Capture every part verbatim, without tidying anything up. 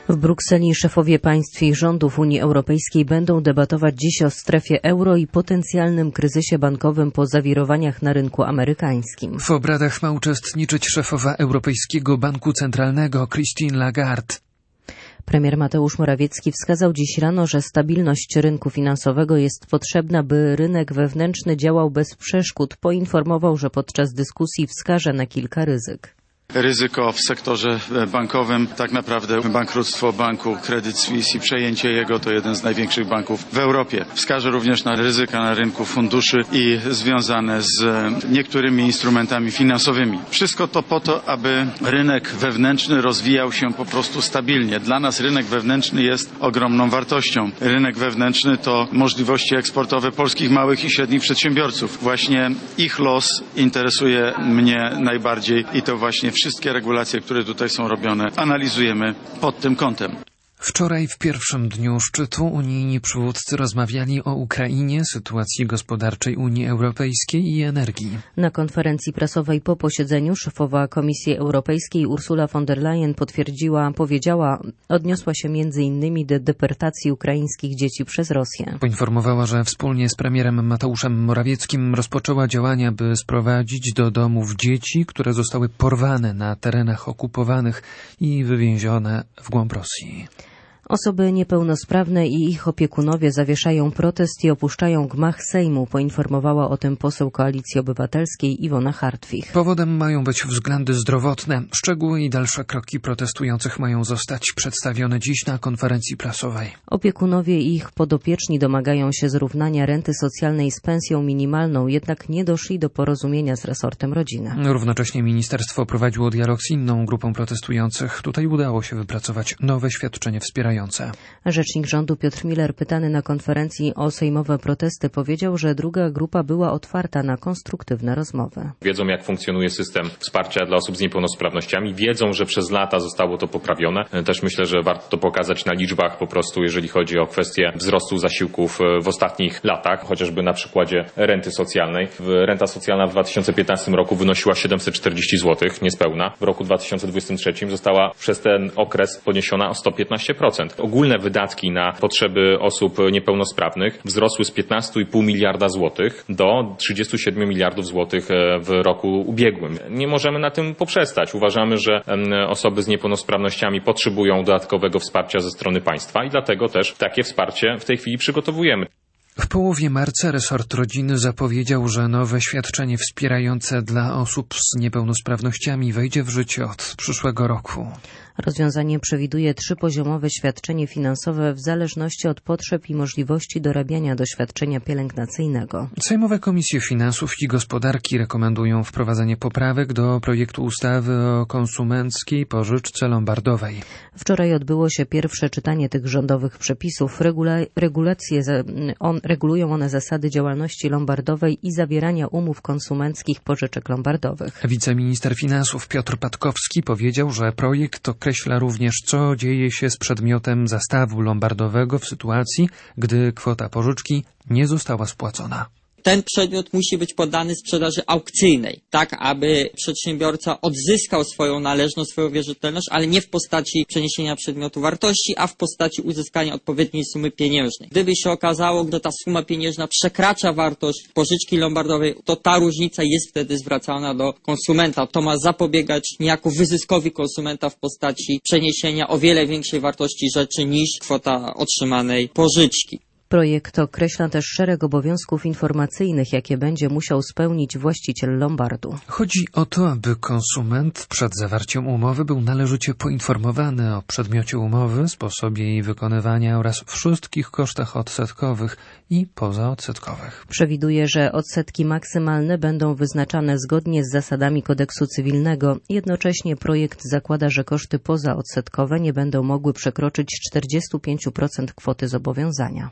W Brukseli szefowie państw i rządów Unii Europejskiej będą debatować dziś o strefie euro i potencjalnym kryzysie bankowym po zawirowaniach na rynku amerykańskim. W obradach ma uczestniczyć szefowa Europejskiego Banku Centralnego Christine Lagarde. Premier Mateusz Morawiecki wskazał dziś rano, że stabilność rynku finansowego jest potrzebna, by rynek wewnętrzny działał bez przeszkód. Poinformował, że podczas dyskusji wskaże na kilka ryzyk. Ryzyko w sektorze bankowym, tak naprawdę bankructwo banku Credit Suisse i przejęcie jego to jeden z największych banków w Europie. Wskaże również na ryzyka na rynku funduszy i związane z niektórymi instrumentami finansowymi. Wszystko to po to, aby rynek wewnętrzny rozwijał się po prostu stabilnie. Dla nas rynek wewnętrzny jest ogromną wartością. Rynek wewnętrzny to możliwości eksportowe polskich małych i średnich przedsiębiorców. Właśnie ich los interesuje mnie najbardziej i to właśnie wszystkie regulacje, które tutaj są robione, analizujemy pod tym kątem. Wczoraj w pierwszym dniu szczytu unijni przywódcy rozmawiali o Ukrainie, sytuacji gospodarczej Unii Europejskiej i energii. Na konferencji prasowej po posiedzeniu szefowa Komisji Europejskiej Ursula von der Leyen potwierdziła, powiedziała, odniosła się między innymi do deportacji ukraińskich dzieci przez Rosję. Poinformowała, że wspólnie z premierem Mateuszem Morawieckim rozpoczęła działania, by sprowadzić do domów dzieci, które zostały porwane na terenach okupowanych i wywiezione w głąb Rosji. Osoby niepełnosprawne i ich opiekunowie zawieszają protest i opuszczają gmach Sejmu, poinformowała o tym poseł Koalicji Obywatelskiej Iwona Hartwich. Powodem mają być względy zdrowotne. Szczegóły i dalsze kroki protestujących mają zostać przedstawione dziś na konferencji prasowej. Opiekunowie i ich podopieczni domagają się zrównania renty socjalnej z pensją minimalną, jednak nie doszli do porozumienia z resortem rodziny. Równocześnie ministerstwo prowadziło dialog z inną grupą protestujących. Tutaj udało się wypracować nowe świadczenie wspierające. Rzecznik rządu Piotr Miller, pytany na konferencji o sejmowe protesty, powiedział, że druga grupa była otwarta na konstruktywne rozmowy. Wiedzą, jak funkcjonuje system wsparcia dla osób z niepełnosprawnościami. Wiedzą, że przez lata zostało to poprawione. Też myślę, że warto to pokazać na liczbach po prostu, jeżeli chodzi o kwestię wzrostu zasiłków w ostatnich latach, chociażby na przykładzie renty socjalnej. Renta socjalna w dwa tysiące piętnastym roku wynosiła siedemset czterdzieści złotych, niespełna. W roku dwa tysiące dwudziestym trzecim została przez ten okres podniesiona o sto piętnaście procent. Ogólne wydatki na potrzeby osób niepełnosprawnych wzrosły z piętnaście i pół miliarda złotych do trzydziestu siedmiu miliardów złotych w roku ubiegłym. Nie możemy na tym poprzestać. Uważamy, że osoby z niepełnosprawnościami potrzebują dodatkowego wsparcia ze strony państwa i dlatego też takie wsparcie w tej chwili przygotowujemy. W połowie marca resort rodziny zapowiedział, że nowe świadczenie wspierające dla osób z niepełnosprawnościami wejdzie w życie od przyszłego roku. Rozwiązanie przewiduje trzypoziomowe świadczenie finansowe w zależności od potrzeb i możliwości dorabiania do świadczenia pielęgnacyjnego. Sejmowe Komisje Finansów i Gospodarki rekomendują wprowadzenie poprawek do projektu ustawy o konsumenckiej pożyczce lombardowej. Wczoraj odbyło się pierwsze czytanie tych rządowych przepisów. Regula- regulacje on, regulują one zasady działalności lombardowej i zawierania umów konsumenckich pożyczek lombardowych. Wiceminister finansów Piotr Patkowski powiedział, że projekt określa również, co dzieje się z przedmiotem zastawu lombardowego w sytuacji, gdy kwota pożyczki nie została spłacona. Ten przedmiot musi być poddany sprzedaży aukcyjnej, tak aby przedsiębiorca odzyskał swoją należność, swoją wierzytelność, ale nie w postaci przeniesienia przedmiotu wartości, a w postaci uzyskania odpowiedniej sumy pieniężnej. Gdyby się okazało, że ta suma pieniężna przekracza wartość pożyczki lombardowej, to ta różnica jest wtedy zwracana do konsumenta. To ma zapobiegać niejako wyzyskowi konsumenta w postaci przeniesienia o wiele większej wartości rzeczy niż kwota otrzymanej pożyczki. Projekt określa też szereg obowiązków informacyjnych, jakie będzie musiał spełnić właściciel lombardu. Chodzi o to, aby konsument przed zawarciem umowy był należycie poinformowany o przedmiocie umowy, sposobie jej wykonywania oraz wszystkich kosztach odsetkowych i pozaodsetkowych. Przewiduje, że odsetki maksymalne będą wyznaczane zgodnie z zasadami kodeksu cywilnego. Jednocześnie projekt zakłada, że koszty pozaodsetkowe nie będą mogły przekroczyć czterdzieści pięć procent kwoty zobowiązania.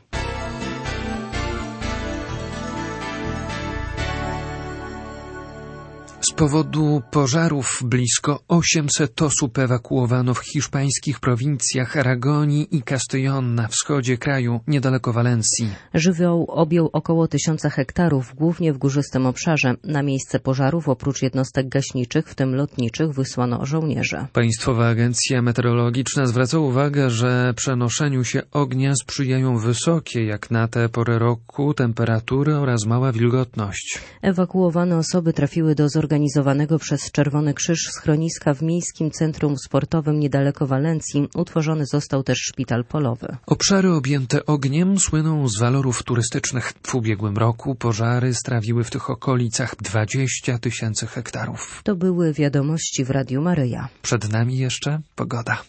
Z powodu pożarów blisko osiemset osób ewakuowano w hiszpańskich prowincjach Aragonii i Castellón na wschodzie kraju, niedaleko Walencji. Żywioł objął około tysiąca hektarów, głównie w górzystym obszarze. Na miejsce pożarów oprócz jednostek gaśniczych, w tym lotniczych, wysłano żołnierzy. Państwowa Agencja Meteorologiczna zwraca uwagę, że przenoszeniu się ognia sprzyjają wysokie, jak na tę porę roku, temperatury oraz mała wilgotność. Ewakuowane osoby trafiły do zorganizowanego przez Czerwony Krzyż schroniska w Miejskim Centrum Sportowym niedaleko Walencji. Utworzony został też szpital polowy. Obszary objęte ogniem słyną z walorów turystycznych. W ubiegłym roku pożary strawiły w tych okolicach dwadzieścia tysięcy hektarów. To były wiadomości w Radiu Maryja. Przed nami jeszcze pogoda.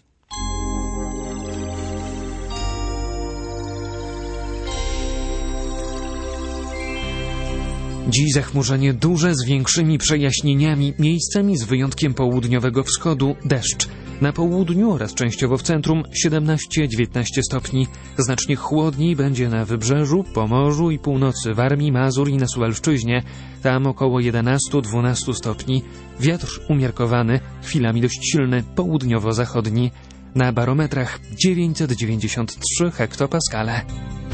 Dziś zachmurzenie duże z większymi przejaśnieniami, miejscami z wyjątkiem południowego wschodu deszcz. Na południu oraz częściowo w centrum siedemnaście do dziewiętnastu stopni. Znacznie chłodniej będzie na wybrzeżu, Pomorzu i północy Warmii, Mazur i na Suwalszczyźnie. Tam około jedenaście do dwunastu stopni. Wiatr umiarkowany, chwilami dość silny, południowo-zachodni. Na barometrach dziewięćset dziewięćdziesiąt trzy hektopaskale.